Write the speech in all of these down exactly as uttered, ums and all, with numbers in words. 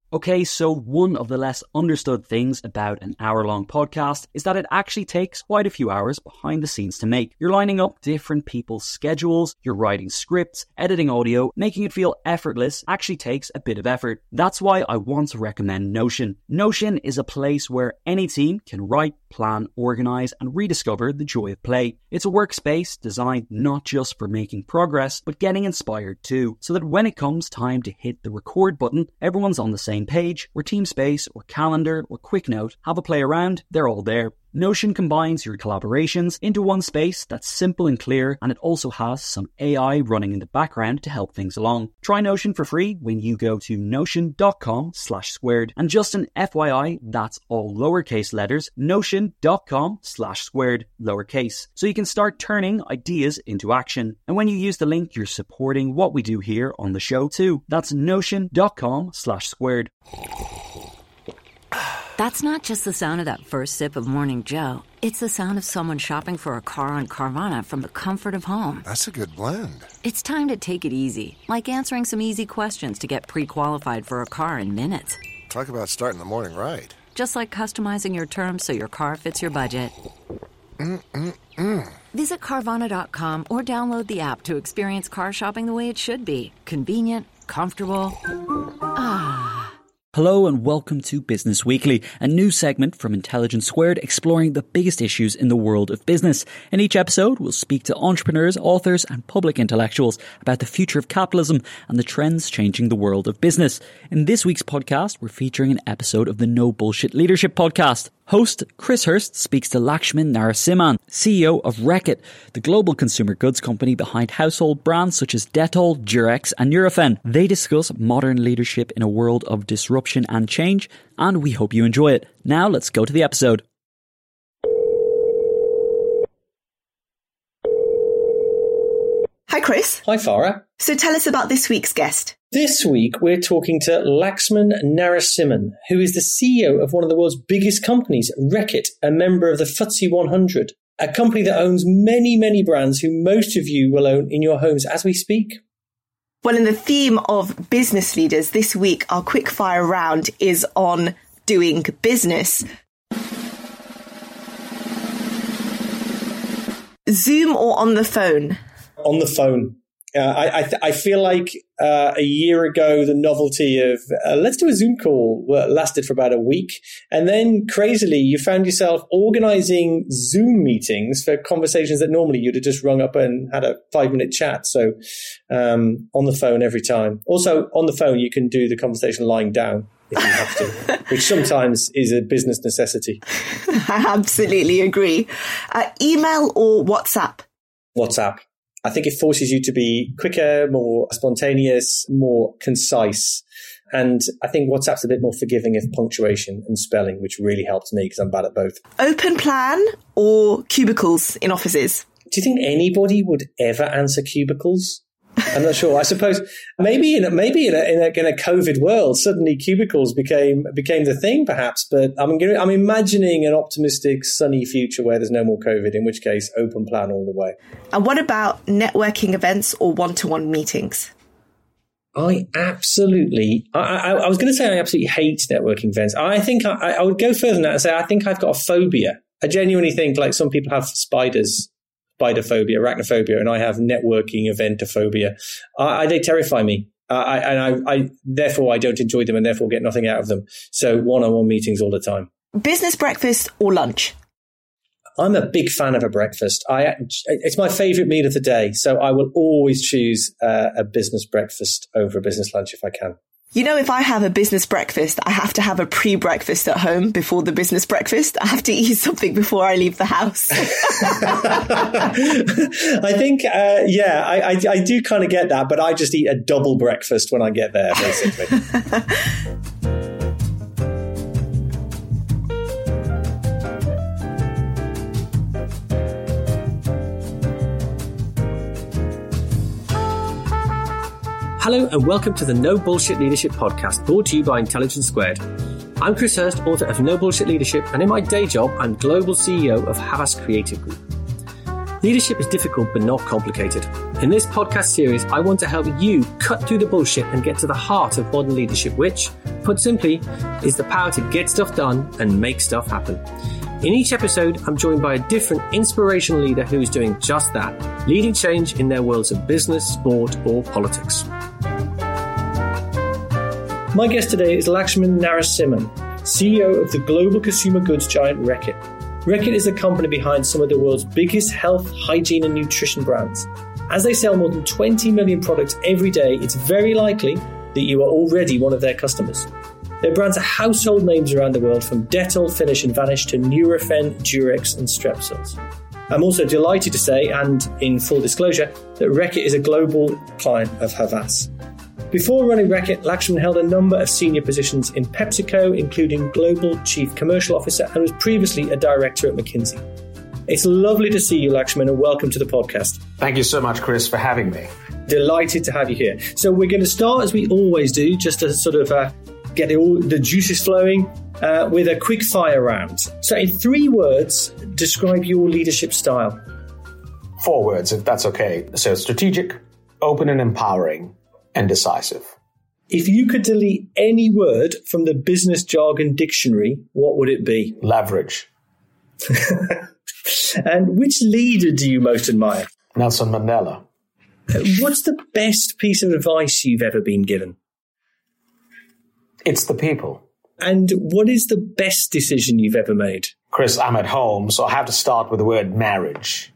Okay, so one of the less understood things about an hour-long podcast is that it actually takes quite a few hours behind the scenes to make. You're lining up different people's schedules, you're writing scripts, editing audio, making it feel effortless actually takes a bit of effort. That's why I want to recommend Notion. Notion is a place where any team can write, plan, organize, and rediscover the joy of play. It's a workspace designed not just for making progress, but getting inspired too, so that when it comes time to hit the record button, everyone's on the same page, where TeamSpace or Calendar or QuickNote have a play around, they're all there. Notion combines your collaborations into one space that's simple and clear, and it also has some A I running in the background to help things along. Try Notion for free when you go to notion.com slash squared. And just an F Y I, that's all lowercase letters, notion.com slash squared, lowercase. So you can start turning ideas into action. And when you use the link, you're supporting what we do here on the show too. That's notion.com slash squared. That's not just the sound of that first sip of Morning Joe. It's the sound of someone shopping for a car on Carvana from the comfort of home. That's a good blend. It's time to take it easy, like answering some easy questions to get pre-qualified for a car in minutes. Talk about starting the morning right. Just like customizing your terms so your car fits your budget. Mm-mm-mm. Visit Carvana dot com or download the app to experience car shopping the way it should be. Convenient, comfortable. Ah. Hello and welcome to Business Weekly, a new segment from Intelligence Squared exploring the biggest issues in the world of business. In each episode, we'll speak to entrepreneurs, authors and public intellectuals about the future of capitalism and the trends changing the world of business. In this week's podcast, we're featuring an episode of the No Bullshit Leadership podcast. Host Chris Hurst speaks to Lakshman Narasimhan, C E O of Reckitt, the global consumer goods company behind household brands such as Dettol, Durex and Nurofen. They discuss modern leadership in a world of disruption and change, and we hope you enjoy it. Now let's go to the episode. Hi Chris. Hi Farah. So tell us about this week's guest. This week we're talking to Lakshman Narasimhan, who is the C E O of one of the world's biggest companies, Reckitt, a member of the F T S E one hundred, a company that owns many, many brands who most of you will own in your homes as we speak. Well, in the theme of business leaders, this week our quickfire round is on doing business. Zoom or on the phone? On the phone. Uh, I I, th- I feel like uh, a year ago the novelty of uh, let's do a Zoom call uh, lasted for about a week, and then crazily you found yourself organizing Zoom meetings for conversations that normally you'd have just rung up and had a five minute chat. So um, on the phone every time. Also on the phone you can do the conversation lying down if you have to, which sometimes is a business necessity. I absolutely agree. Uh, email or WhatsApp? WhatsApp. I think it forces you to be quicker, more spontaneous, more concise. And I think WhatsApp's a bit more forgiving of punctuation and spelling, which really helps me because I'm bad at both. Open plan or cubicles in offices? Do you think anybody would ever answer cubicles? I'm not sure. I suppose maybe in a, maybe in a, in a, in a COVID world, suddenly cubicles became became the thing, perhaps. But I'm I'm imagining an optimistic, sunny future where there's no more COVID. In which case, open plan all the way. And what about networking events or one-to-one meetings? I absolutely. I, I, I was going to say I absolutely hate networking events. I think I, I would go further than that and say I think I've got a phobia. I genuinely think like some people have spiders. Spiderphobia, arachnophobia, and I have networking eventophobia. I, I, they terrify me, uh, I, and I, I therefore I don't enjoy them, and therefore get nothing out of them. So one-on-one meetings all the time. Business breakfast or lunch? I'm a big fan of a breakfast. I it's my favourite meal of the day, so I will always choose uh, a business breakfast over a business lunch if I can. You know, if I have a business breakfast, I have to have a pre-breakfast at home before the business breakfast. I have to eat something before I leave the house. I think, uh, yeah, I, I, I do kind of get that, but I just eat a double breakfast when I get there, basically. Hello and welcome to the No Bullshit Leadership podcast, brought to you by Intelligence Squared. I'm Chris Hurst, author of No Bullshit Leadership, and in my day job, I'm Global C E O of Havas Creative Group. Leadership is difficult but not complicated. In this podcast series, I want to help you cut through the bullshit and get to the heart of modern leadership, which, put simply, is the power to get stuff done and make stuff happen. In each episode, I'm joined by a different inspirational leader who is doing just that, leading change in their worlds of business, sport, or politics. My guest today is Lakshman Narasimhan, C E O of the global consumer goods giant Reckitt. Reckitt is the company behind some of the world's biggest health, hygiene and nutrition brands. As they sell more than twenty million products every day, it's very likely that you are already one of their customers. Their brands are household names around the world, from Dettol, Finish and Vanish to Nurofen, Durex and Strepsils. I'm also delighted to say, and in full disclosure, that Reckitt is a global client of Havas. Before running Reckitt, Lakshman held a number of senior positions in PepsiCo, including Global Chief Commercial Officer, and was previously a director at McKinsey. It's lovely to see you, Lakshman, and welcome to the podcast. Thank you so much, Chris, for having me. Delighted to have you here. So we're going to start, as we always do, just to sort of uh, get the, all the juices flowing, uh, with a quick fire round. So in three words, describe your leadership style. Four words, if that's okay. So strategic, open and empowering, and decisive. If you could delete any word from the business jargon dictionary, what would it be? Leverage. And which leader do you most admire? Nelson Mandela. What's the best piece of advice you've ever been given? It's the people. And what is the best decision you've ever made? Chris, I'm at home, so I have to start with the word marriage.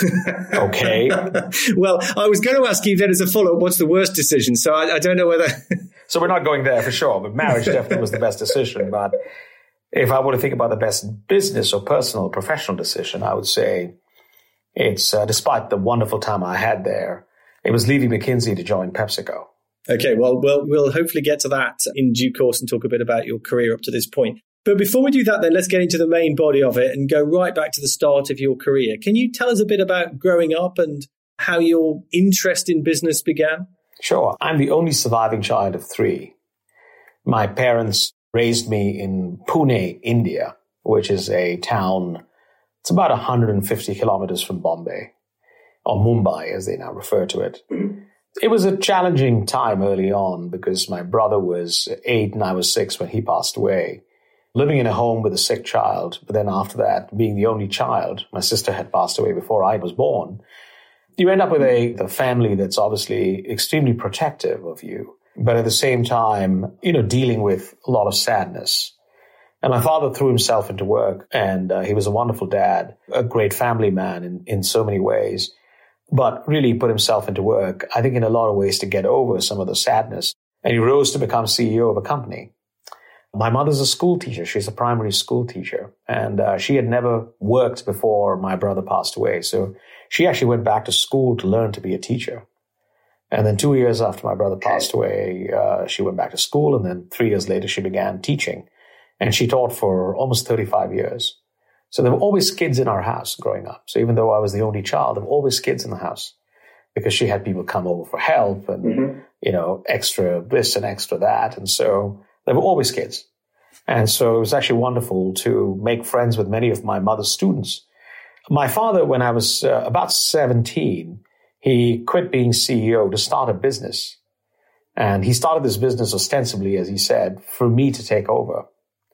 Okay. Well, I was going to ask you then as a follow-up, what's the worst decision? So I, I don't know whether... So we're not going there for sure, but marriage definitely was the best decision. But if I were to think about the best business or personal, professional decision, I would say it's, uh, despite the wonderful time I had there, it was leaving McKinsey to join PepsiCo. Okay, well, we'll, we'll hopefully get to that in due course and talk a bit about your career up to this point. But before we do that, then let's get into the main body of it and go right back to the start of your career. Can you tell us a bit about growing up and how your interest in business began? Sure. I'm the only surviving child of three. My parents raised me in Pune, India, which is a town, it's about one hundred fifty kilometers from Bombay, or Mumbai as they now refer to it. It was a challenging time early on because my brother was eight and I was six when he passed away. Living in a home with a sick child, but then after that, being the only child, my sister had passed away before I was born, you end up with a, a family that's obviously extremely protective of you, but at the same time, you know, dealing with a lot of sadness. And my father threw himself into work, and uh, he was a wonderful dad, a great family man in, in so many ways, but really put himself into work, I think in a lot of ways to get over some of the sadness. And he rose to become C E O of a company. My mother's a school teacher. She's a primary school teacher. And uh, she had never worked before my brother passed away. So she actually went back to school to learn to be a teacher. And then two years after my brother passed away, uh, she went back to school. And then three years later, she began teaching. And she taught for almost thirty-five years. So there were always kids in our house growing up. So even though I was the only child, there were always kids in the house because she had people come over for help and, mm-hmm. you know, extra this and extra that. And so there were always kids. And so it was actually wonderful to make friends with many of my mother's students. My father, when I was uh, about seventeen, he quit being C E O to start a business. And he started this business ostensibly, as he said, for me to take over.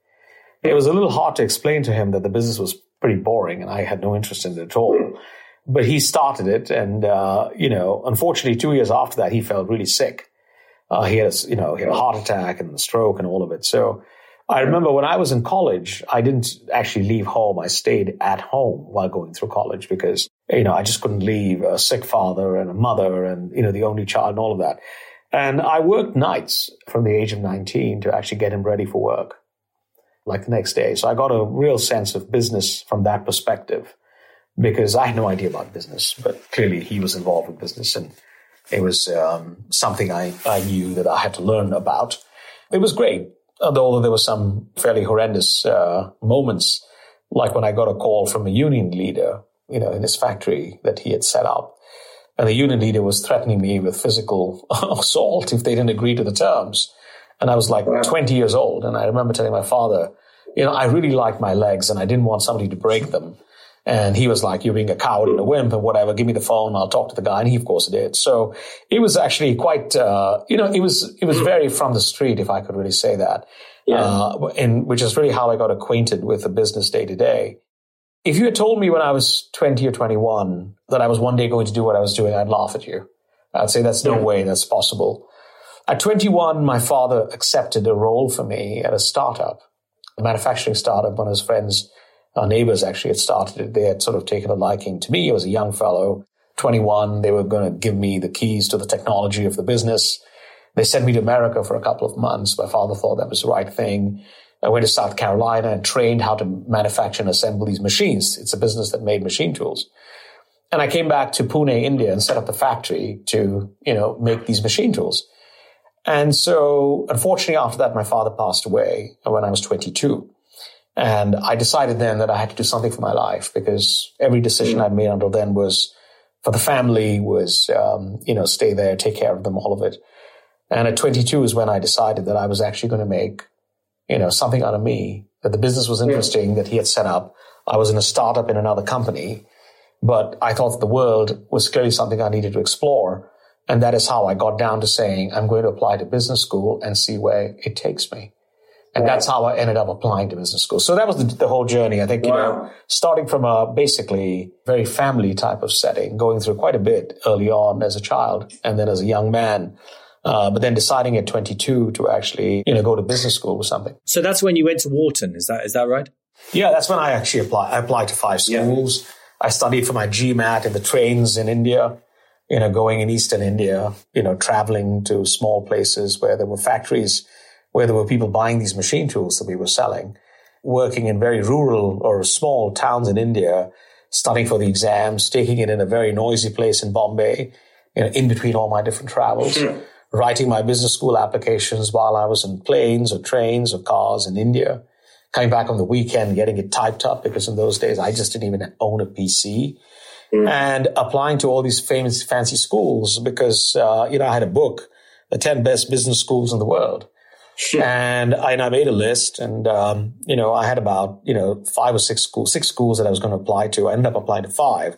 It was a little hard to explain to him that the business was pretty boring and I had no interest in it at all. But he started it. And, uh, you know, unfortunately, two years after that, he felt really sick. Uh, he had, a, you know, he had a heart attack and a stroke and all of it. So I remember when I was in college, I didn't actually leave home. I stayed at home while going through college because, you know, I just couldn't leave a sick father and a mother and, you know, the only child and all of that. And I worked nights from the age of nineteen to actually get him ready for work, like the next day. So I got a real sense of business from that perspective because I had no idea about business, but clearly he was involved with business and it was um, something I, I knew that I had to learn about. It was great, although there were some fairly horrendous uh, moments, like when I got a call from a union leader, you know, in his factory that he had set up. And the union leader was threatening me with physical assault if they didn't agree to the terms. And I was like wow. twenty years old. And I remember telling my father, you know, I really like my legs and I didn't want somebody to break them. And he was like, you're being a coward and a wimp and whatever. Give me the phone. I'll talk to the guy. And he, of course, did. So it was actually quite, uh, you know, it was, it was very from the street, if I could really say that. Yeah. Uh, and which is really how I got acquainted with the business day to day. If you had told me when I was twenty or twenty-one that I was one day going to do what I was doing, I'd laugh at you. I'd say that's no yeah. way that's possible. At twenty-one, my father accepted a role for me at a startup, a manufacturing startup. One of his friends, our neighbors actually had started it. They had sort of taken a liking to me. I was a young fellow, twenty-one. They were going to give me the keys to the technology of the business. They sent me to America for a couple of months. My father thought that was the right thing. I went to South Carolina and trained how to manufacture and assemble these machines. It's a business that made machine tools. And I came back to Pune, India, and set up the factory to, you know, make these machine tools. And so, unfortunately, after that, my father passed away when I was twenty-two. And I decided then that I had to do something for my life because every decision I'd made until then was for the family, was, um, you know, stay there, take care of them, all of it. And at twenty-two is when I decided that I was actually going to make, you know, something out of me, that the business was interesting, that he had set up. I was in a startup in another company, but I thought that the world was clearly something I needed to explore. And that is how I got down to saying, I'm going to apply to business school and see where it takes me. And wow. that's how I ended up applying to business school. So that was the, the whole journey. I think, wow. you know, starting from a basically very family type of setting, going through quite a bit early on as a child and then as a young man. Uh, but then deciding at twenty-two to actually, you know, go to business school was something. So that's when you went to Wharton. Is that is that right? Yeah, that's when I actually applied. I applied to five schools. Yeah. I studied for my GMAT in the trains in India, you know, going in Eastern India, you know, traveling to small places where there were factories, where there were people buying these machine tools that we were selling, working in very rural or small towns in India, studying for the exams, taking it in a very noisy place in Bombay, you know, in between all my different travels. Mm-hmm. Writing my business school applications while I was in planes or trains or cars in India, coming back on the weekend, getting it typed up because in those days I just didn't even own a P C, mm. and applying to all these famous fancy schools because, uh, you know, I had a book, the ten best business schools in the world. Sure. And I, and I made a list and, um, you know, I had about, you know, five or six schools, six schools that I was going to apply to. I ended up applying to five.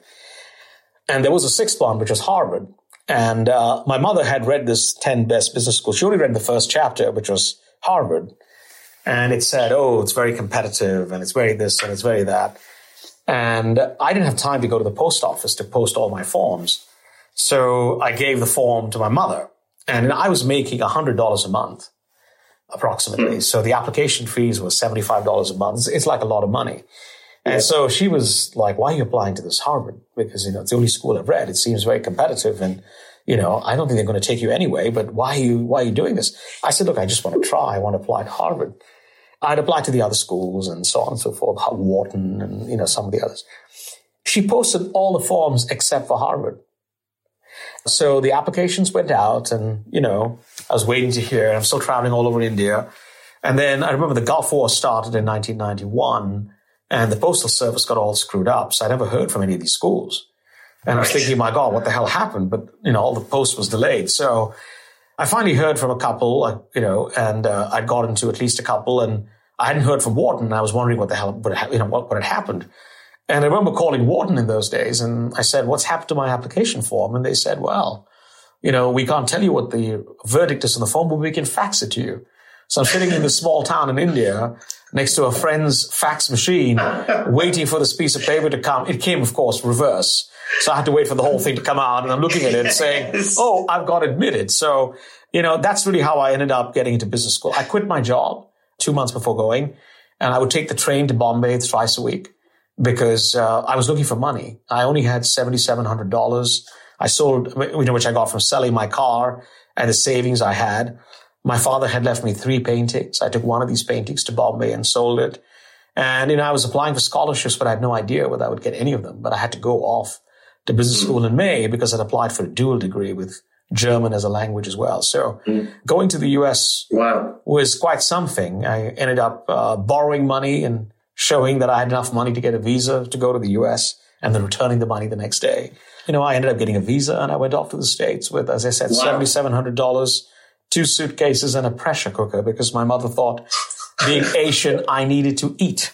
And there was a sixth one, which was Harvard. And uh, my mother had read this ten best business schools. She only read the first chapter, which was Harvard. And it said, oh, it's very competitive and it's very this and it's very that. And I didn't have time to go to the post office to post all my forms. So I gave the form to my mother. And I was making one hundred dollars a month, approximately. Mm. So the application fees were seventy-five dollars a month. It's like a lot of money. And so she was like, why are you applying to this Harvard? Because, you know, it's the only school I've read. It seems very competitive. And, you know, I don't think they're going to take you anyway, but why are you, why are you doing this? I said, look, I just want to try. I want to apply to Harvard. I'd applied to the other schools and so on and so forth, Wharton and, you know, some of the others. She posted all the forms except for Harvard. So the applications went out and, you know, I was waiting to hear. I'm still traveling all over India. And then I remember the Gulf War started in nineteen ninety-one. And the postal service got all screwed up. So I never heard from any of these schools. And I was thinking, my God, what the hell happened? But, you know, all the post was delayed. So I finally heard from a couple, you know, and uh, I'd gotten to at least a couple. And I hadn't heard from Wharton. And I was wondering what the hell, what, you know, what, what had happened. And I remember calling Wharton in those days. And I said, what's happened to my application form? And they said, well, you know, we can't tell you what the verdict is on the form, but we can fax it to you. So I'm sitting in this small town in India next to a friend's fax machine, waiting for this piece of paper to come. It came, of course, reverse. So I had to wait for the whole thing to come out. And I'm looking at it saying, oh, I've got admitted. So, you know, that's really how I ended up getting into business school. I quit my job two months before going, and I would take the train to Bombay thrice a week because uh, I was looking for money. I only had seven thousand seven hundred dollars. I sold, you know, which I got from selling my car and the savings I had. My father had left me three paintings. I took one of these paintings to Bombay and sold it. And, you know, I was applying for scholarships, but I had no idea whether I would get any of them. But I had to go off to business school in May because I'd applied for a dual degree with German as a language as well. So mm. going to the U S wow. was quite something. I ended up uh, borrowing money and showing that I had enough money to get a visa to go to the U S and then returning the money the next day. You know, I ended up getting a visa and I went off to the States with, as I said, wow. seven thousand seven hundred dollars. Two suitcases and a pressure cooker because my mother thought being Asian, I needed to eat.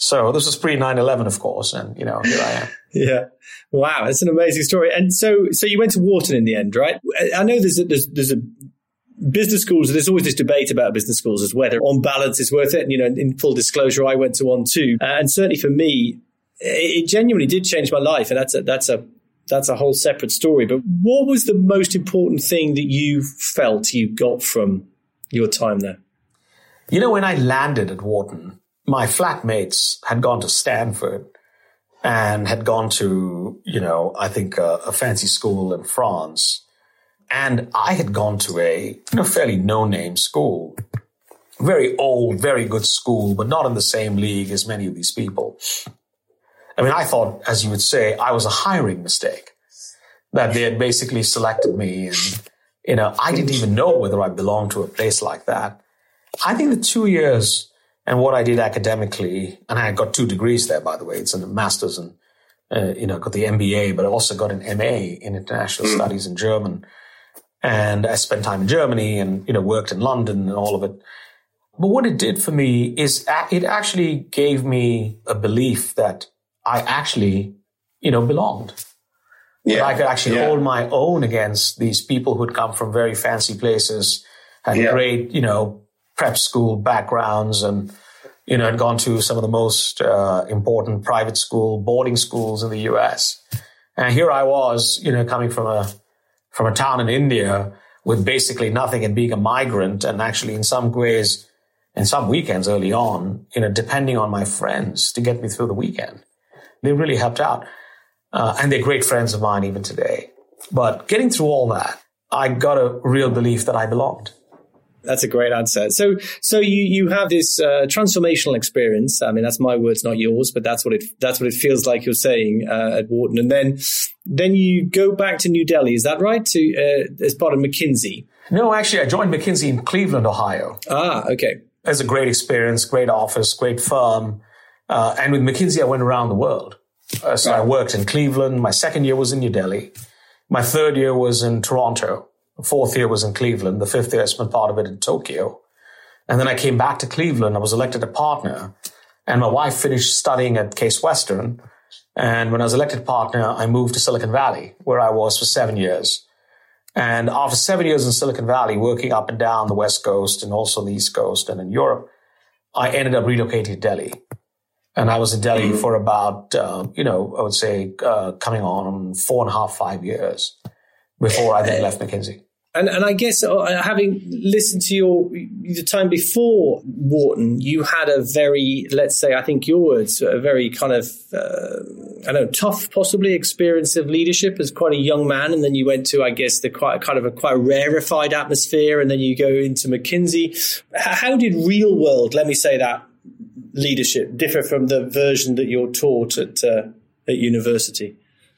So this was pre nine eleven, of course. And, you know, here I am. Yeah. Wow. That's an amazing story. And so, so you went to Wharton in the end, right? I know there's a, there's, there's a business schools. There's always this debate about business schools as whether on balance it's worth it. And, you know, in full disclosure, I went to one too. Uh, and certainly for me, it, it genuinely did change my life. And that's a, that's a, that's a whole separate story. But what was the most important thing that you felt you got from your time there? You know, when I landed at Wharton, my flatmates had gone to Stanford and had gone to, you know, I think a, a fancy school in France. And I had gone to a, you know, fairly no-name school, very old, very good school, but not in the same league as many of these people. I mean, I thought, as you would say, I was a hiring mistake, that they had basically selected me. And, you know, I didn't even know whether I belonged to a place like that. I think the two years and what I did academically, and I got two degrees there, by the way, it's a master's and, uh, you know, got the M B A, but I also got an M A in international mm. studies in German. And I spent time in Germany and, you know, worked in London and all of it. But what it did for me is it actually gave me a belief that I actually, you know, belonged. Yeah. That I could actually yeah. hold my own against these people who'd come from very fancy places, had yeah. great, you know, prep school backgrounds and, you know, had gone to some of the most uh, important private school, boarding schools in the U S. And here I was, you know, coming from a, from a town in India with basically nothing and being a migrant. And actually in some ways, in some weekends early on, you know, depending on my friends to get me through the weekend. They really helped out. Uh, and they're great friends of mine even today. But getting through all that, I got a real belief that I belonged. That's a great answer. So, so you, you have this uh, transformational experience. I mean, that's my words, not yours, but that's what it that's what it feels like you're saying uh, at Wharton. And then, then you go back to New Delhi. Is that right? To uh, as part of McKinsey? No, actually, I joined McKinsey in Cleveland, Ohio. Ah, okay. It was a great experience, great office, great firm. Uh, and with McKinsey, I went around the world. Uh, so right. I worked in Cleveland. My second year was in New Delhi. My third year was in Toronto. The fourth year was in Cleveland. The fifth year I spent part of it in Tokyo. And then I came back to Cleveland. I was elected a partner. And my wife finished studying at Case Western. And when I was elected partner, I moved to Silicon Valley, where I was for seven years. And after seven years in Silicon Valley, working up and down the West Coast and also the East Coast and in Europe, I ended up relocating to Delhi. And I was in Delhi mm-hmm. for about, uh, you know, I would say uh, coming on four and a half, five years before I then left McKinsey. And and I guess uh, having listened to your the time before Wharton, you had a very, let's say, I think your words, a very kind of, uh, I don't know, tough possibly experience of leadership as quite a young man. And then you went to, I guess, the quite kind of a quite rarefied atmosphere. And then you go into McKinsey. How did real world, let me say that, leadership differ from the version that you're taught at uh, at university?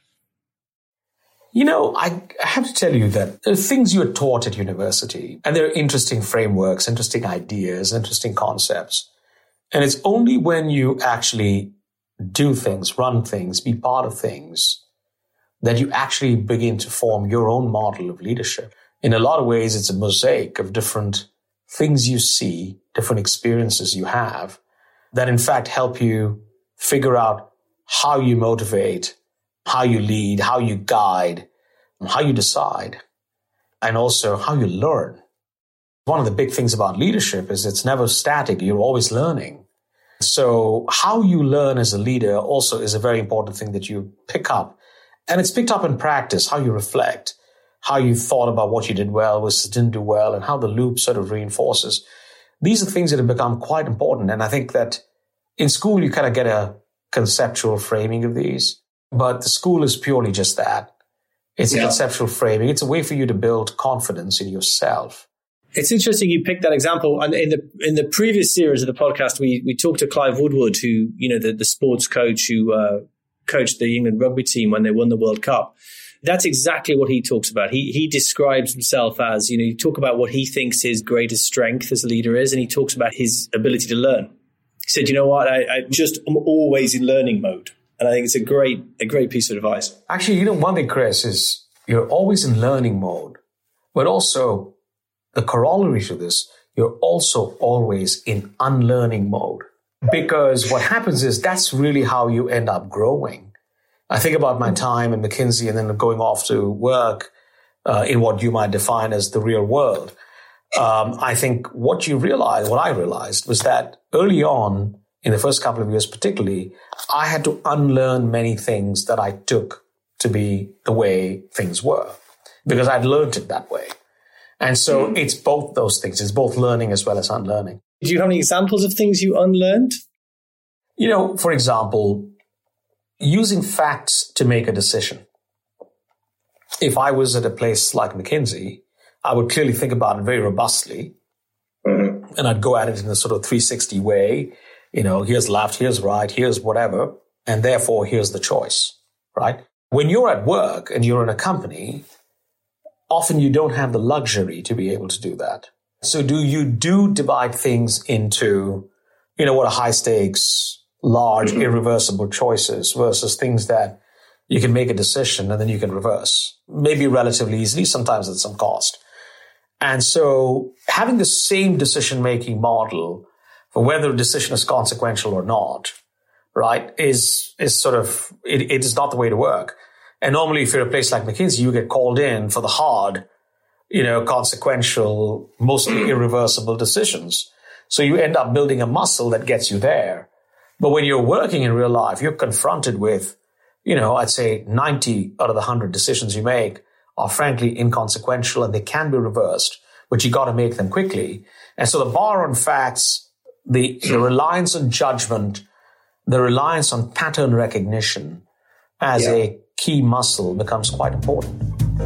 You know, I have to tell you that there are things you're taught at university, and there are interesting frameworks, interesting ideas, interesting concepts. And it's only when you actually do things, run things, be part of things, that you actually begin to form your own model of leadership. In a lot of ways, it's a mosaic of different things you see, different experiences you have, that in fact help you figure out how you motivate, how you lead, how you guide, how you decide, and also how you learn. One of the big things about leadership is it's never static. You're always learning. So how you learn as a leader also is a very important thing that you pick up. And it's picked up in practice, how you reflect, how you thought about what you did well versus didn't do well, and how the loop sort of reinforces. These are things that have become quite important. And I think that in school, you kind of get a conceptual framing of these, but the school is purely just that. It's yeah. a conceptual framing. It's a way for you to build confidence in yourself. It's interesting you picked that example. And in the in the previous series of the podcast, we we talked to Clive Woodward, who, you know, the, the sports coach who uh, coached the England rugby team when they won the World Cup. That's exactly what he talks about. He he describes himself as, you know, you talk about what he thinks his greatest strength as a leader is, and he talks about his ability to learn. He said, you know what, I, I just am always in learning mode. And I think it's a great, a great piece of advice. Actually, you know, one thing, Chris, is you're always in learning mode, but also the corollary to this, you're also always in unlearning mode. because what happens is that's really how you end up growing. I think about my time in McKinsey and then going off to work uh, in what you might define as the real world. Um, I think what you realize, what I realized was that early on, in the first couple of years particularly, I had to unlearn many things that I took to be the way things were, because I'd learned it that way. And so mm. it's both those things. It's both learning as well as unlearning. Do you have any examples of things you unlearned? You know, for example, using facts to make a decision. If I was at a place like McKinsey, I would clearly think about it very robustly, mm-hmm. and I'd go at it in a sort of three sixty way. You know, here's left, here's right, here's whatever, and therefore here's the choice, right? When you're at work and you're in a company, often you don't have the luxury to be able to do that. So do you do divide things into, you know, what are high stakes, large, mm-hmm. irreversible choices versus things that you can make a decision and then you can reverse, maybe relatively easily, sometimes at some cost. And so having the same decision-making model for whether a decision is consequential or not, right, is is sort of, it, it is not the way to work. And normally if you're at a place like McKinsey, you get called in for the hard, you know, consequential, mostly irreversible decisions. So you end up building a muscle that gets you there. But when you're working in real life, you're confronted with, you know, I'd say ninety out of the one hundred decisions you make are frankly inconsequential and they can be reversed, but you got to make them quickly. And so the bar on facts, the, the reliance on judgment, the reliance on pattern recognition as yeah. a key muscle becomes quite important.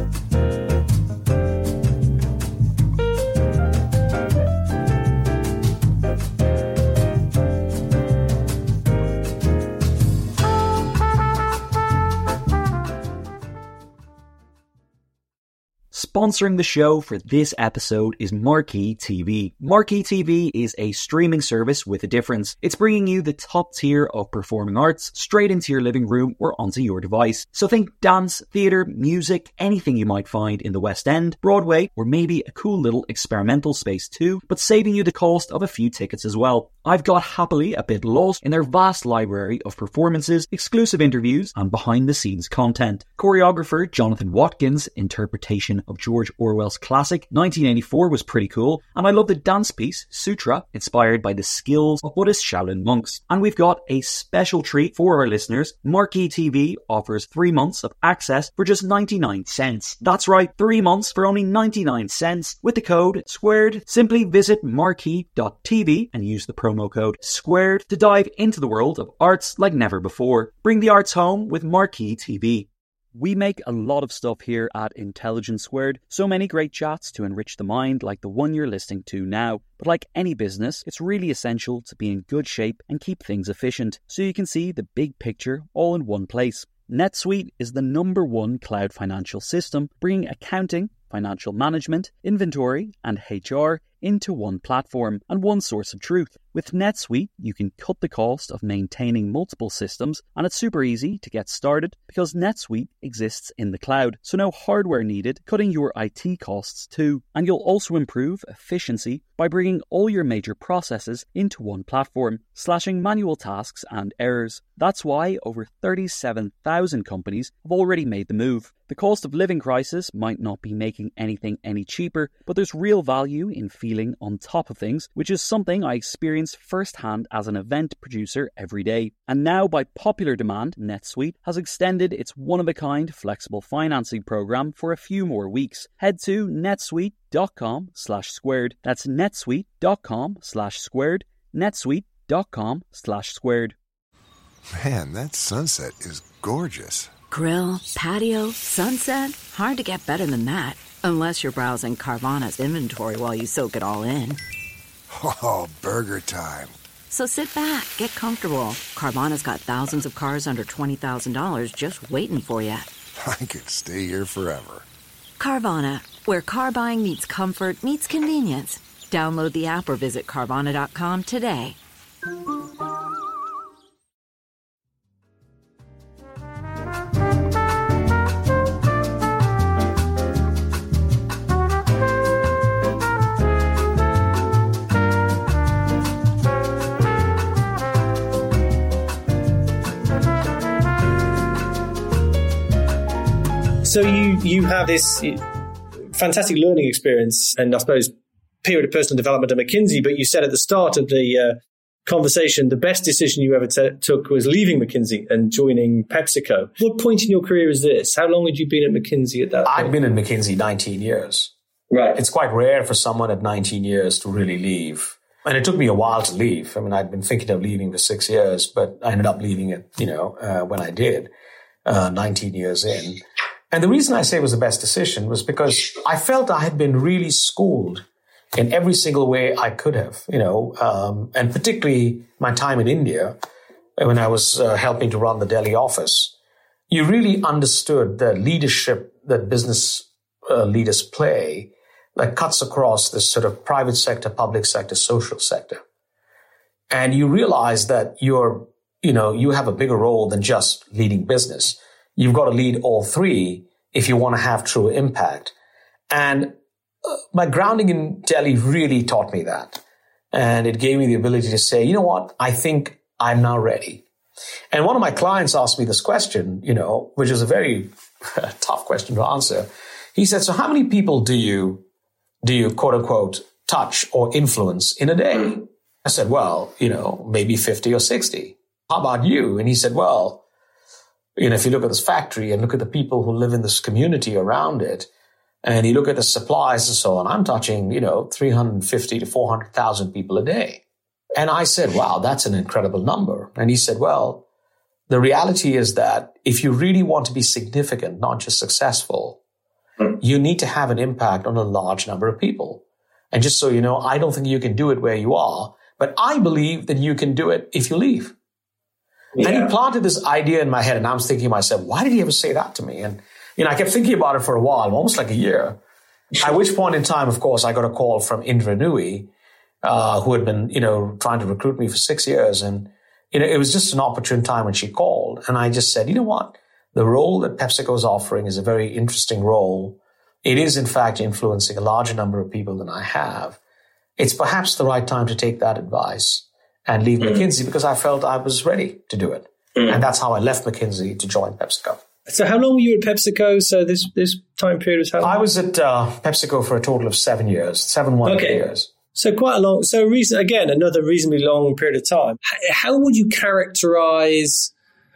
Sponsoring the show for this episode is Marquee T V. Marquee T V is a streaming service with a difference. It's bringing you the top tier of performing arts straight into your living room or onto your device. So think dance, theatre, music, anything you might find in the West End, Broadway, or maybe a cool little experimental space too, but saving you the cost of a few tickets as well. I've got happily a bit lost in their vast library of performances, exclusive interviews, and behind-the-scenes content. Choreographer Jonathan Watkins' interpretation of George Orwell's classic nineteen eighty-four was pretty cool, and I love the dance piece, Sutra, inspired by the skills of Buddhist Shaolin monks. And we've got a special treat for our listeners. Marquee T V offers three months of access for just ninety-nine cents. That's right, three months for only ninety-nine cents. With the code SQUARED, simply visit marquee dot t v and use the promo code SQUARED to dive into the world of arts like never before. Bring the arts home with Marquee T V. We make a lot of stuff here at Intelligence Squared, so many great chats to enrich the mind like the one you're listening to now. But like any business, it's really essential to be in good shape and keep things efficient, so you can see the big picture all in one place. NetSuite is the number one cloud financial system, bringing accounting, financial management, inventory, and H R into one platform and one source of truth. With NetSuite, you can cut the cost of maintaining multiple systems, and it's super easy to get started because NetSuite exists in the cloud, so no hardware needed, cutting your I T costs too. And you'll also improve efficiency by bringing all your major processes into one platform, slashing manual tasks and errors. That's why over thirty-seven thousand companies have already made the move. The cost of living crisis might not be making anything any cheaper, but there's real value in feeling on top of things, which is something I experience firsthand as an event producer every day. And now, by popular demand, NetSuite has extended its one-of-a-kind flexible financing program for a few more weeks. Head to netsuite.com slash squared. That's netsuite.com slash squared. netsuite.com slash squared. Man, that sunset is gorgeous. Grill, patio, sunset. Hard to get better than that. Unless you're browsing Carvana's inventory while you soak it all in. Oh, burger time. So sit back, get comfortable. Carvana's got thousands of cars under twenty thousand dollars just waiting for you. I could stay here forever. Carvana, where car buying meets comfort, meets convenience. Download the app or visit Carvana dot com today. So you, you have this fantastic learning experience and I suppose period of personal development at McKinsey, but you said at the start of the uh, conversation, the best decision you ever t- took was leaving McKinsey and joining PepsiCo. What point in your career is this? How long had you been at McKinsey at that point? I've been at McKinsey nineteen years. Right. It's quite rare for someone at nineteen years to really leave. And it took me a while to leave. I mean, I'd been thinking of leaving for six years, but I ended up leaving it, you know, uh, when I did, uh, nineteen years in. And the reason I say it was the best decision was because I felt I had been really schooled in every single way I could have, you know, um, and particularly my time in India, when I was uh, helping to run the Delhi office, you really understood the leadership that business uh, leaders play that cuts across this sort of private sector, public sector, social sector. And you realize that you're, you know, you have a bigger role than just leading business. You've got to lead all three if you want to have true impact. And uh, my grounding in Delhi really taught me that. And it gave me the ability to say, you know what, I think I'm now ready. And one of my clients asked me this question, you know, which is a very tough question to answer. He said, so how many people do you, do you quote unquote touch or influence in a day? I said, well, you know, maybe fifty or sixty. How about you? And he said, well, you know, if you look at this factory and look at the people who live in this community around it, and you look at the supplies and so on, I'm touching, you know, three hundred fifty to four hundred thousand people a day. And I said, wow, that's an incredible number. And he said, well, the reality is that if you really want to be significant, not just successful, you need to have an impact on a large number of people. And just so you know, I don't think you can do it where you are, but I believe that you can do it if you leave. Yeah. And he planted this idea in my head, and I was thinking to myself, why did he ever say that to me? And, you know, I kept thinking about it for a while, almost like a year. At which point in time, of course, I got a call from Indra Nooyi, uh, who had been, you know, trying to recruit me for six years. And, you know, it was just an opportune time when she called. And I just said, you know what? The role that PepsiCo is offering is a very interesting role. It is, in fact, influencing a larger number of people than I have. It's perhaps the right time to take that advice and leave mm. McKinsey because I felt I was ready to do it. Mm. And that's how I left McKinsey to join PepsiCo. So how long were you at PepsiCo? So this, this time period was how long? I was at uh, PepsiCo for a total of seven years, seven one okay. years. So quite a long, so reason, again, another reasonably long period of time. How would you characterize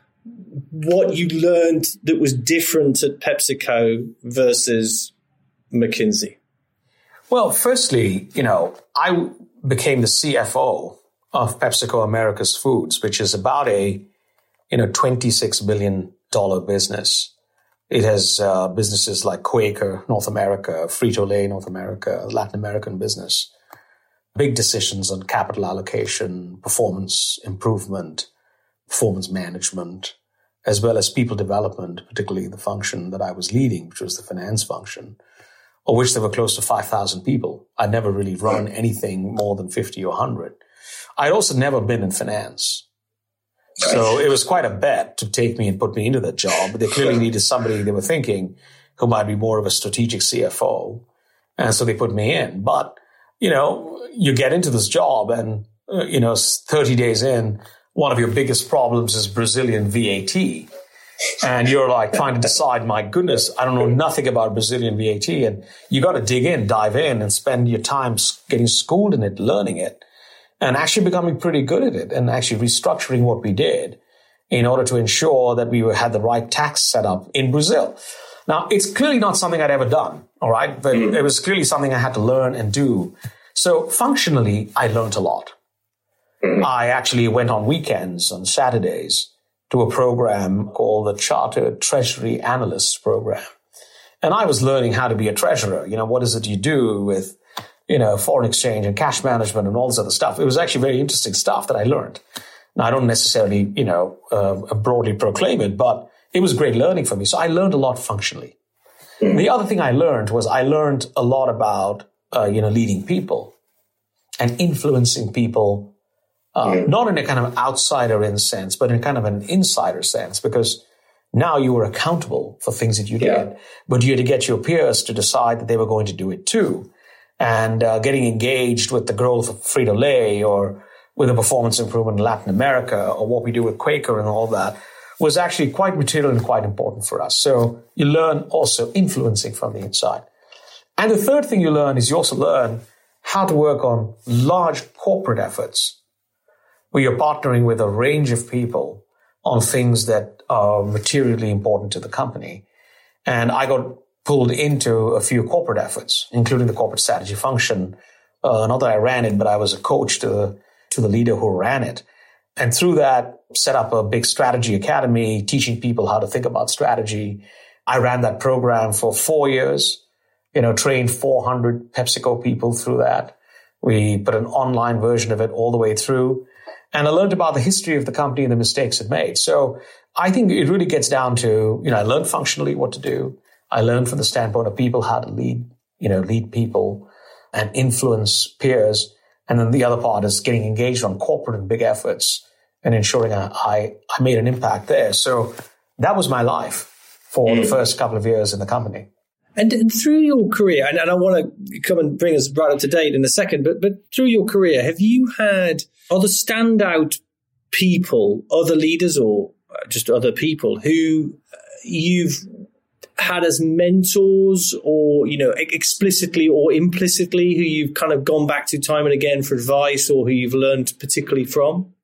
what you learned that was different at PepsiCo versus McKinsey? Well, firstly, you know, I became the C F O of PepsiCo Americas Foods, which is about a, you know, twenty-six billion dollars business. It has uh, businesses like Quaker, North America, Frito-Lay, North America, Latin American business. Big decisions on capital allocation, performance improvement, performance management, as well as people development, particularly the function that I was leading, which was the finance function, of which there were close to five thousand people. I'd never really run anything more than fifty or one hundred. I'd also never been in finance. So it was quite a bet to take me and put me into that job. But they clearly needed somebody, they were thinking, who might be more of a strategic C F O. And so they put me in. But, you know, you get into this job and, uh, you know, thirty days in, one of your biggest problems is Brazilian V A T. And you're like trying to decide, my goodness, I don't know nothing about Brazilian V A T. And you got to dig in, dive in and spend your time getting schooled in it, learning it, and actually becoming pretty good at it and actually restructuring what we did in order to ensure that we had the right tax setup in Brazil. Now, it's clearly not something I'd ever done, all right? But mm-hmm. it was clearly something I had to learn and do. So functionally, I learned a lot. Mm-hmm. I actually went on weekends, on Saturdays, to a program called the Chartered Treasury Analysts Program. And I was learning how to be a treasurer. You know, what is it you do with, you know, foreign exchange and cash management and all this other stuff. It was actually very interesting stuff that I learned. Now, I don't necessarily, you know, uh, broadly proclaim it, but it was great learning for me. So I learned a lot functionally. Mm-hmm. The other thing I learned was I learned a lot about, uh, you know, leading people and influencing people, uh, mm-hmm. not in a kind of outsider-in sense, but in kind of an insider sense, because now you were accountable for things that you did, yeah. but you had to get your peers to decide that they were going to do it too. And uh, getting engaged with the growth of Frito-Lay or with the performance improvement in Latin America or what we do with Quaker and all that was actually quite material and quite important for us. So you learn also influencing from the inside. And the third thing you learn is you also learn how to work on large corporate efforts where you're partnering with a range of people on things that are materially important to the company. And I got pulled into a few corporate efforts, including the corporate strategy function. Uh, not that I ran it, but I was a coach to the, to the leader who ran it. And through that, set up a big strategy academy, teaching people how to think about strategy. I ran that program for four years, you know, trained four hundred PepsiCo people through that. We put an online version of it all the way through. And I learned about the history of the company and the mistakes it made. So I think it really gets down to, you know, I learned functionally what to do. I learned from the standpoint of people how to lead, you know, lead people and influence peers. And then the other part is getting engaged on corporate and big efforts and ensuring I, I, I made an impact there. So that was my life for mm. the first couple of years in the company. And, and through your career, and, and I want to come and bring us right up to date in a second, but but through your career, have you had other standout people, other leaders or just other people who you've had as mentors or, you know, explicitly or implicitly who you've kind of gone back to time and again for advice or who you've learned particularly from?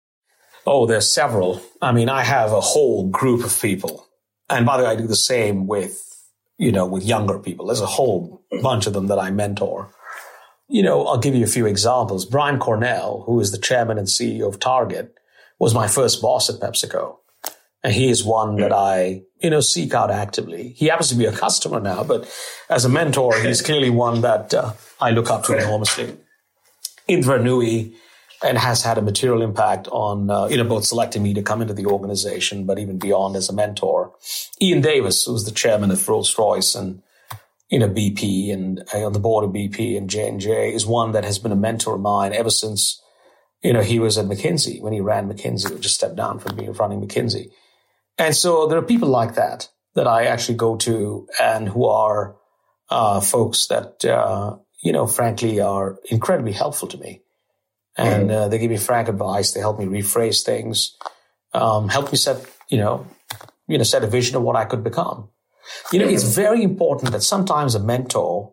Oh, there's several. I mean, I have a whole group of people. And by the way, I do the same with, you know, with younger people. There's a whole bunch of them that I mentor. You know, I'll give you a few examples. Brian Cornell, who is the chairman and C E O of Target, was my first boss at PepsiCo. And he is one that I, you know, seek out actively. He happens to be a customer now, but as a mentor, he's clearly one that uh, I look up to enormously. Indra Nooyi, and has had a material impact on, uh, you know, both selecting me to come into the organization, but even beyond as a mentor. Ian Davis, who's the chairman of Rolls-Royce and, you know, B P and uh, on the board of B P and J and J, is one that has been a mentor of mine ever since, you know, he was at McKinsey. When he ran McKinsey, he just stepped down from being running McKinsey. And so there are people like that that I actually go to and who are uh, folks that, uh, you know, frankly are incredibly helpful to me. And uh, they give me frank advice. They help me rephrase things, um, help me set, you know, you know, set a vision of what I could become. You know, it's very important that sometimes a mentor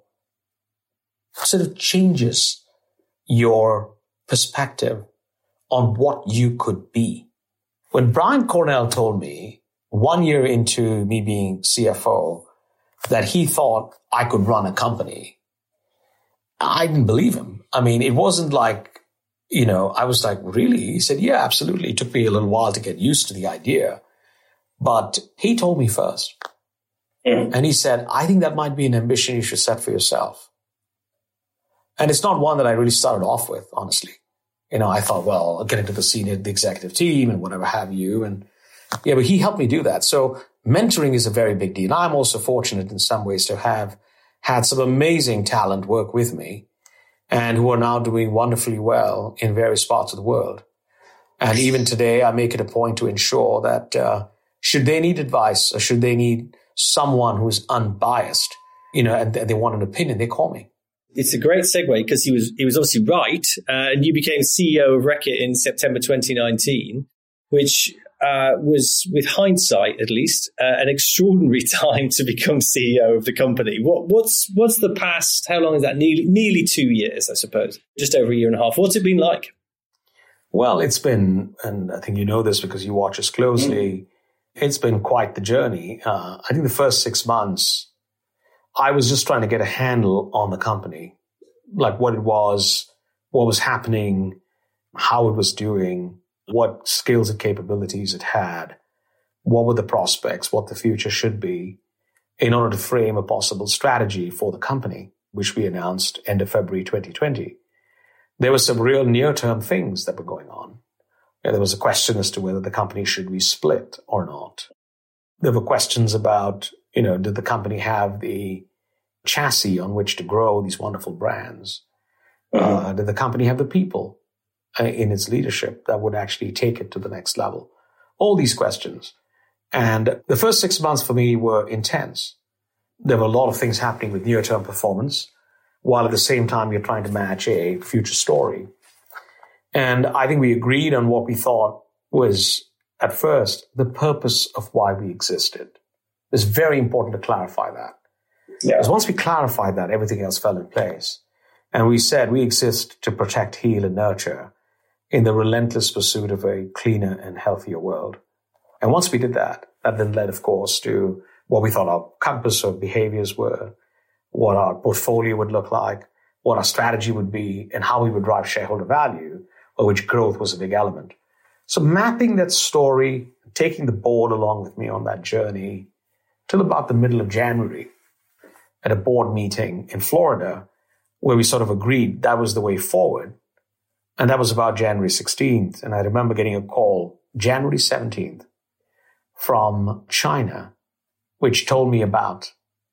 sort of changes your perspective on what you could be. When Brian Cornell told me one year into me being C F O that he thought I could run a company, I didn't believe him. I mean, it wasn't like, you know, I was like, really? He said, yeah, absolutely. It took me a little while to get used to the idea. But he told me first. Mm. And he said, I think that might be an ambition you should set for yourself. And it's not one that I really started off with, honestly. You know, I thought, well, I'll get into the senior, the executive team and whatever have you. And yeah, but he helped me do that. So mentoring is a very big deal. I'm also fortunate in some ways to have had some amazing talent work with me and who are now doing wonderfully well in various parts of the world. And even today, I make it a point to ensure that uh, should they need advice or should they need someone who's unbiased, you know, and they want an opinion, they call me. It's a great segue because he was he was obviously right, uh, and you became C E O of Reckitt in September twenty nineteen, which uh, was, with hindsight at least, uh, an extraordinary time to become C E O of the company. What what's what's the past? How long is that? Nearly nearly two years, I suppose, just over a year and a half. What's it been like? Well, it's been, and I think you know this because you watch us closely. Mm. It's been quite the journey. Uh, I think the first six months. I was just trying to get a handle on the company, like what it was, what was happening, how it was doing, what skills and capabilities it had, what were the prospects, what the future should be, in order to frame a possible strategy for the company, which we announced end of February twenty twenty. There were some real near-term things that were going on. There was a question as to whether the company should be split or not. There were questions about, you know, did the company have the chassis on which to grow these wonderful brands? Mm-hmm. Uh, did the company have the people uh, in its leadership that would actually take it to the next level? All these questions. And the first six months for me were intense. There were a lot of things happening with near-term performance, while at the same time you're trying to match a future story. And I think we agreed on what we thought was at first, the purpose of why we existed. It's very important to clarify that. Yeah. Because once we clarified that, everything else fell in place. And we said we exist to protect, heal, and nurture in the relentless pursuit of a cleaner and healthier world. And once we did that, that then led, of course, to what we thought our compass of behaviors were, what our portfolio would look like, what our strategy would be, and how we would drive shareholder value, of which growth was a big element. So mapping that story, taking the board along with me on that journey till about the middle of January at a board meeting in Florida, where we sort of agreed that was the way forward. And that was about January sixteenth. And I remember getting a call January seventeenth from China, which told me about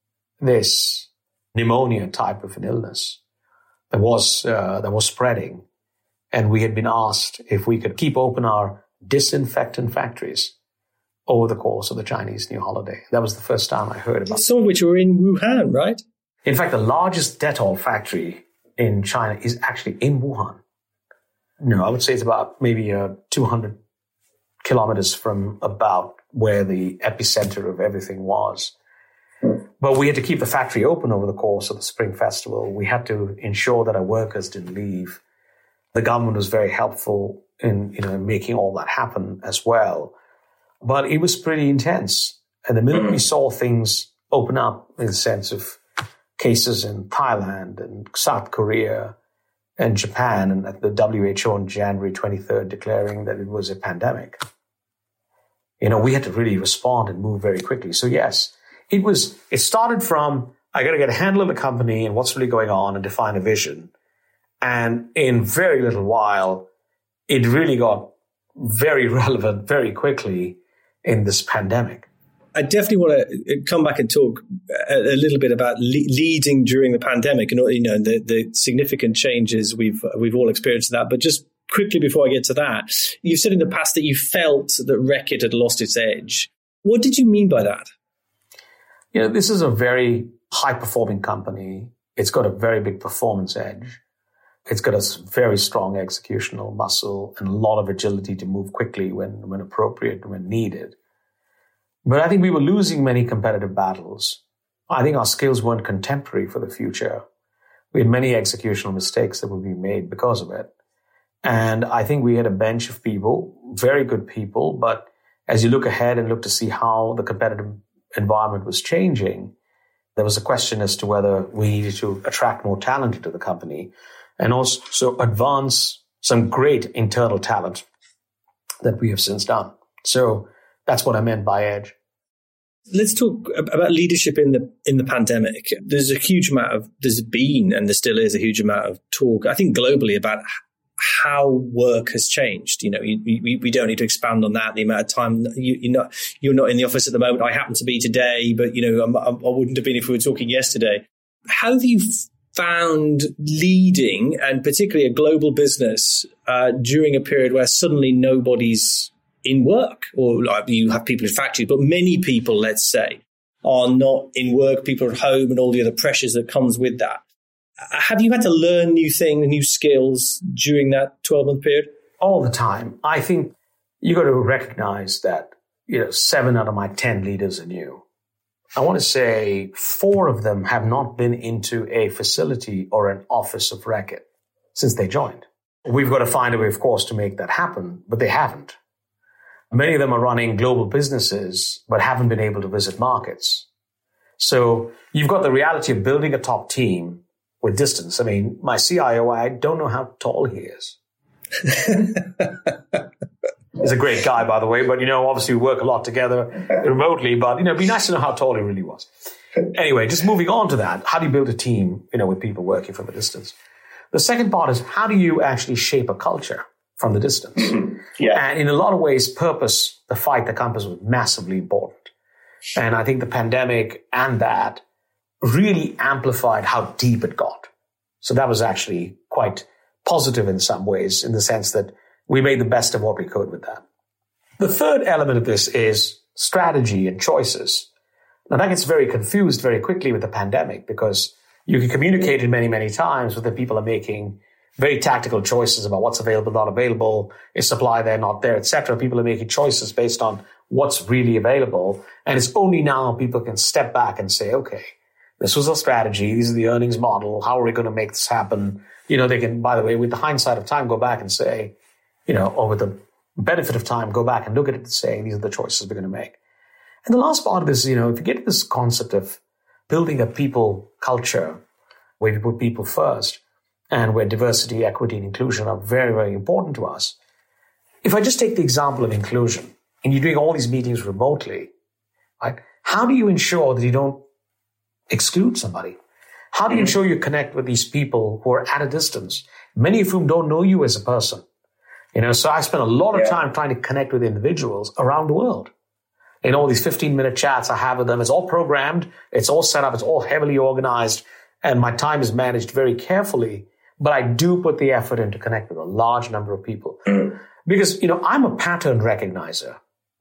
this pneumonia type of an illness that was, uh, that was spreading. And we had been asked if we could keep open our disinfectant factories over the course of the Chinese New Holiday. That was the first time I heard about it. Some of which were in Wuhan, right? In fact, the largest Dettol factory in China is actually in Wuhan. No, I would say it's about maybe uh, two hundred kilometers from about where the epicenter of everything was. But we had to keep the factory open over the course of the Spring Festival. We had to ensure that our workers didn't leave. The government was very helpful in, you know, making all that happen as well. But it was pretty intense. And the minute we saw things open up in the sense of cases in Thailand and South Korea and Japan, and at the W H O on January twenty-third declaring that it was a pandemic, you know, we had to really respond and move very quickly. So yes, it was, it started from, I got to get a handle of the company and what's really going on and define a vision. And in very little while, it really got very relevant very quickly in this pandemic. I definitely want to come back and talk a, a little bit about le- leading during the pandemic and, you know, the, the significant changes we've we've all experienced in that. But just quickly before I get to that, you've said in the past that you felt that Reckitt had lost its edge. What did you mean by that? You know, this is a very high-performing company. It's got a very big performance edge. It's got a very strong executional muscle and a lot of agility to move quickly when, when appropriate, when needed. But I think we were losing many competitive battles. I think our skills weren't contemporary for the future. We had many executional mistakes that would be made because of it. And I think we had a bench of people, very good people, but as you look ahead and look to see how the competitive environment was changing, there was a question as to whether we needed to attract more talent into the company and also advance some great internal talent that we have since done. So that's what I meant by edge. Let's talk about leadership in the in the pandemic. There's a huge amount of, there's been and there still is a huge amount of talk, I think globally, about how work has changed. You know, we, we don't need to expand on that. The amount of time you, you're not you're not in the office at the moment. I happen to be today, but you know, I, I wouldn't have been if we were talking yesterday. How have you found leading, and particularly a global business, uh, during a period where suddenly nobody's in work, or like you have people in factories, but many people, let's say, are not in work, people are at home and all the other pressures that comes with that. Have you had to learn new things, new skills during that twelve-month period? All the time. I think you got to recognize that, you know, seven out of my ten leaders are new. I want to say four of them have not been into a facility or an office of Reckitt since they joined. We've got to find a way, of course, to make that happen, but they haven't. Many of them are running global businesses, but haven't been able to visit markets. So you've got the reality of building a top team with distance. I mean, my C I O, I don't know how tall he is. He's a great guy, by the way, but, you know, obviously we work a lot together remotely, but, you know, it'd be nice to know how tall he really was. Anyway, just moving on to that, how do you build a team, you know, with people working from a distance? The second part is, how do you actually shape a culture from the distance? Yeah. And in a lot of ways, purpose, the fight, the compass was massively important. And I think the pandemic and that really amplified how deep it got. So that was actually quite positive in some ways, in the sense that we made the best of what we could with that. The third element of this is strategy and choices. Now that gets very confused very quickly with the pandemic, because you can communicate it many, many times, but then people are making very tactical choices about what's available, not available, is supply there, not there, et cetera. People are making choices based on what's really available. And it's only now people can step back and say, okay, this was our strategy. These are the earnings model. How are we going to make this happen? You know, they can, by the way, with the hindsight of time, go back and say, you know, or with the benefit of time, go back and look at it and say, these are the choices we're going to make. And the last part of this, you know, if you get this concept of building a people culture where you put people first and where diversity, equity, and inclusion are very, very important to us. If I just take the example of inclusion and you're doing all these meetings remotely, right? How do you ensure that you don't exclude somebody? How do you ensure you connect with these people who are at a distance, many of whom don't know you as a person? You know, so I spend a lot of time trying to connect with individuals around the world. In all these fifteen minute chats I have with them, it's all programmed, it's all set up, it's all heavily organized, and my time is managed very carefully. But I do put the effort in to connect with a large number of people. Because, you know, I'm a pattern recognizer.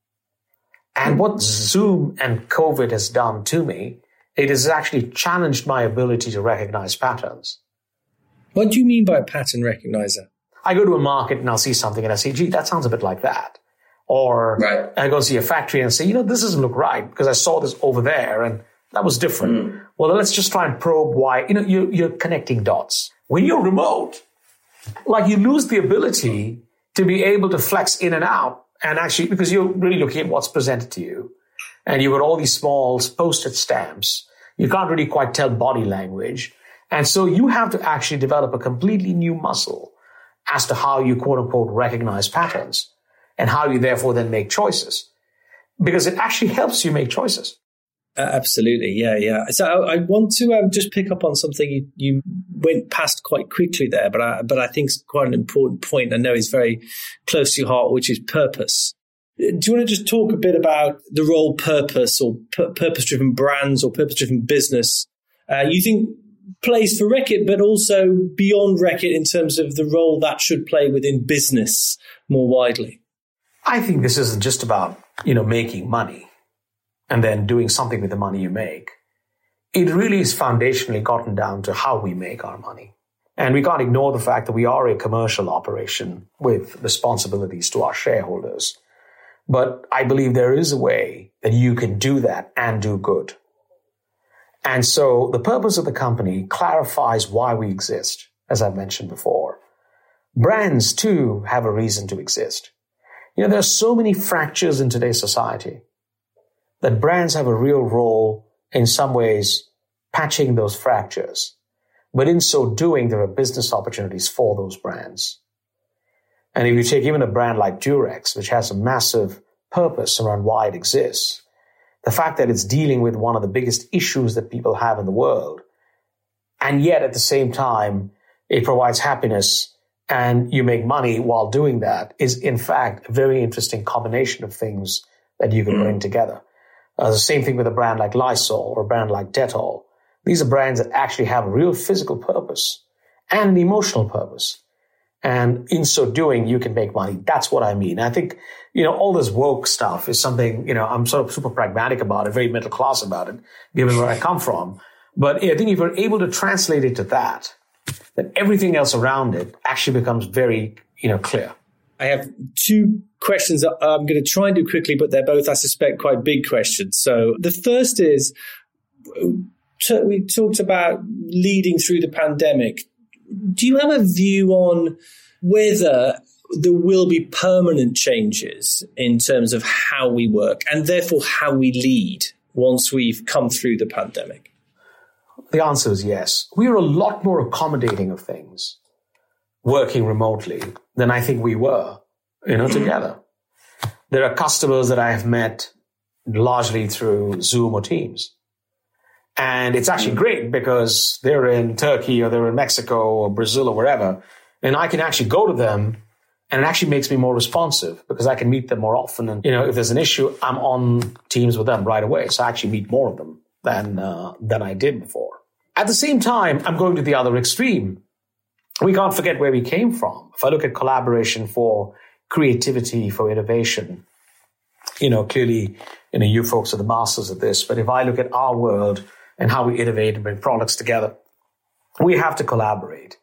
And what Zoom and COVID has done to me, it has actually challenged my ability to recognize patterns. What do you mean by a pattern recognizer? I go to a market and I'll see something and I say, gee, that sounds a bit like that. Or right. I go see a factory and say, you know, this doesn't look right because I saw this over there and that was different. Mm. Well, then let's just try and probe why. You know, you're, you're connecting dots. When you're remote, like you lose the ability to be able to flex in and out and actually, because you're really looking at what's presented to you and you've got all these small post-it stamps. You can't really quite tell body language. And so you have to actually develop a completely new muscle as to how you quote unquote recognize patterns. And how you therefore then make choices, because it actually helps you make choices. Uh, absolutely, yeah, yeah. So I, I want to um, just pick up on something you, you went past quite quickly there, but I, but I think it's quite an important point. I know it's very close to your heart, which is purpose. Do you want to just talk a bit about the role purpose or pu- purpose-driven brands or purpose-driven business uh, you think plays for Reckitt, but also beyond Reckitt in terms of the role that should play within business more widely? I think this isn't just about, you know, making money and then doing something with the money you make. It really is foundationally gotten down to how we make our money. And we can't ignore the fact that we are a commercial operation with responsibilities to our shareholders. But I believe there is a way that you can do that and do good. And so the purpose of the company clarifies why we exist, as I've mentioned before. Brands, too, have a reason to exist. You know, there are so many fractures in today's society that brands have a real role in some ways patching those fractures. But in so doing, there are business opportunities for those brands. And if you take even a brand like Durex, which has a massive purpose around why it exists, the fact that it's dealing with one of the biggest issues that people have in the world, and yet at the same time, it provides happiness and you make money while doing that is, in fact, a very interesting combination of things that you can bring together. Uh, the same thing with a brand like Lysol or a brand like Dettol. These are brands that actually have a real physical purpose and an emotional purpose. And in so doing, you can make money. That's what I mean. I think, you know, all this woke stuff is something, you know, I'm sort of super pragmatic about it, very middle class about it, given where I come from. But I think if you're able to translate it to that, then everything else around it actually becomes very, you know, clear. I have two questions that I'm going to try and do quickly, but they're both, I suspect, quite big questions. So the first is, we talked about leading through the pandemic. Do you have a view on whether there will be permanent changes in terms of how we work and therefore how we lead once we've come through the pandemic? The answer is yes. We are a lot more accommodating of things working remotely than I think we were, you know, together. There are customers that I have met largely through Zoom or Teams. And it's actually great because they're in Turkey or they're in Mexico or Brazil or wherever. And I can actually go to them and it actually makes me more responsive because I can meet them more often. And, you know, if there's an issue, I'm on Teams with them right away. So I actually meet more of them than, uh, than I did before. At the same time, I'm going to the other extreme. We can't forget where we came from. If I look at collaboration for creativity, for innovation, you know, clearly, you know, you folks are the masters of this. But if I look at our world and how we innovate and bring products together, we have to collaborate.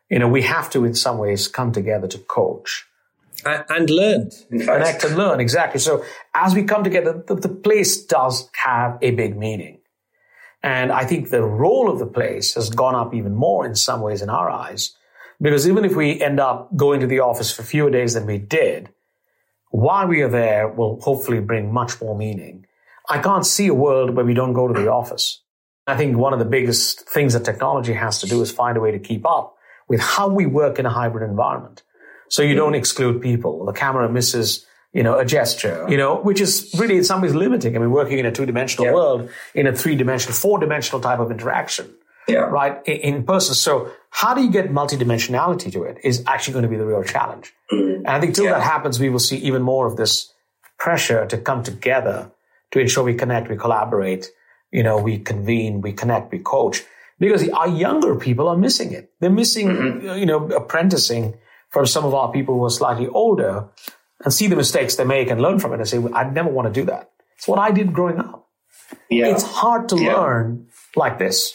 You know, we have to, in some ways, come together to coach. And learn. Connect and learn, exactly. So as we come together, the, the place does have a big meaning. And I think the role of the place has gone up even more in some ways in our eyes. Because even if we end up going to the office for fewer days than we did, while we are there will hopefully bring much more meaning. I can't see a world where we don't go to the office. I think one of the biggest things that technology has to do is find a way to keep up with how we work in a hybrid environment. So you don't exclude people. The camera misses, you know, a gesture, you know, which is really in some ways limiting. I mean, working in a two-dimensional yeah. world, in a three-dimensional, four-dimensional type of interaction, yeah. right, in, in person. So how do you get multidimensionality to it is actually going to be the real challenge. Mm-hmm. And I think till yeah. that happens, we will see even more of this pressure to come together to ensure we connect, we collaborate, you know, we convene, we connect, we coach. Because our younger people are missing it. They're missing, mm-hmm. you know, apprenticing from some of our people who are slightly older and see the mistakes they make and learn from it and say, I'd never want to do that. It's what I did growing up. Yeah. It's hard to yeah. learn like this.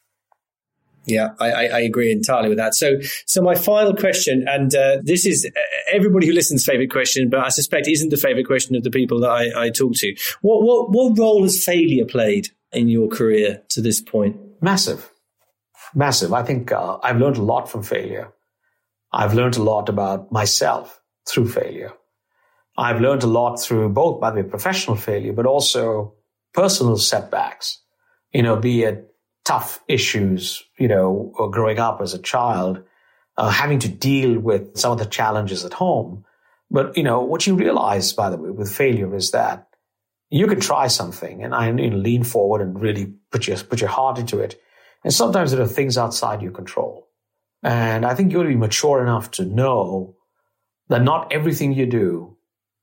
Yeah, I, I agree entirely with that. So, so my final question, and uh, this is everybody who listens' favorite question, but I suspect isn't the favorite question of the people that I, I talk to. What, what, what role has failure played in your career to this point? Massive, massive. I think uh, I've learned a lot from failure. I've learned a lot about myself through failure. I've learned a lot through both, by the way, professional failure, but also personal setbacks, you know, be it tough issues, you know, or growing up as a child, uh, having to deal with some of the challenges at home. But, you know, what you realize, by the way, with failure is that you can try something and I you know, lean forward and really put your, put your heart into it. And sometimes there are things outside your control. And I think you ought to be mature enough to know that not everything you do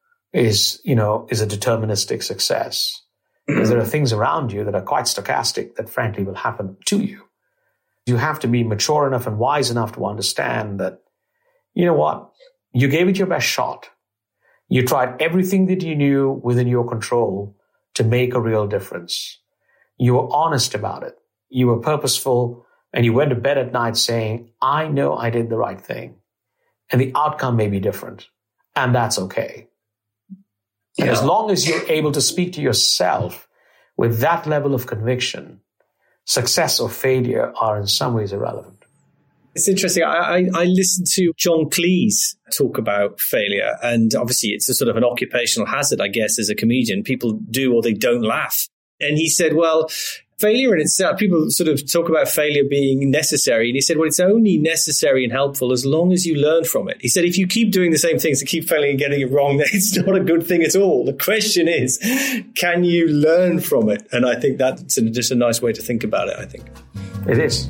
is, you know, is a deterministic success. Because there are things around you that are quite stochastic that frankly will happen to you. You have to be mature enough and wise enough to understand that, you know what, you gave it your best shot. You tried everything that you knew within your control to make a real difference. You were honest about it. You were purposeful. And you went to bed at night saying, I know I did the right thing. And the outcome may be different. And that's okay. Yeah. And as long as you're able to speak to yourself with that level of conviction, success or failure are in some ways irrelevant. It's interesting. I, I, I listened to John Cleese talk about failure. And obviously it's a sort of an occupational hazard, I guess, as a comedian. People do or they don't laugh. And he said, well, failure in itself, people sort of talk about failure being necessary. And he said, well, it's only necessary and helpful as long as you learn from it. He said, if you keep doing the same things and keep failing and getting it wrong, then it's not a good thing at all. The question is, can you learn from it? And I think that's just a nice way to think about it, I think. It is.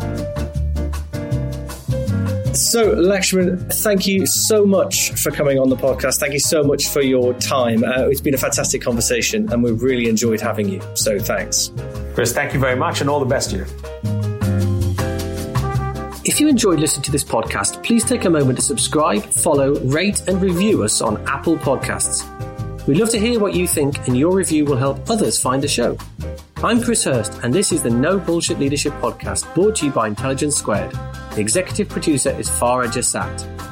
So, Lakshman, thank you so much for coming on the podcast. Thank you so much for your time. Uh, it's been a fantastic conversation and we've really enjoyed having you. So thanks. Chris, thank you very much and all the best to you. If you enjoyed listening to this podcast, please take a moment to subscribe, follow, rate and review us on Apple Podcasts. We'd love to hear what you think and your review will help others find the show. I'm Chris Hurst and this is the No Bullshit Leadership Podcast brought to you by Intelligence Squared. The executive producer is Farah Jassat.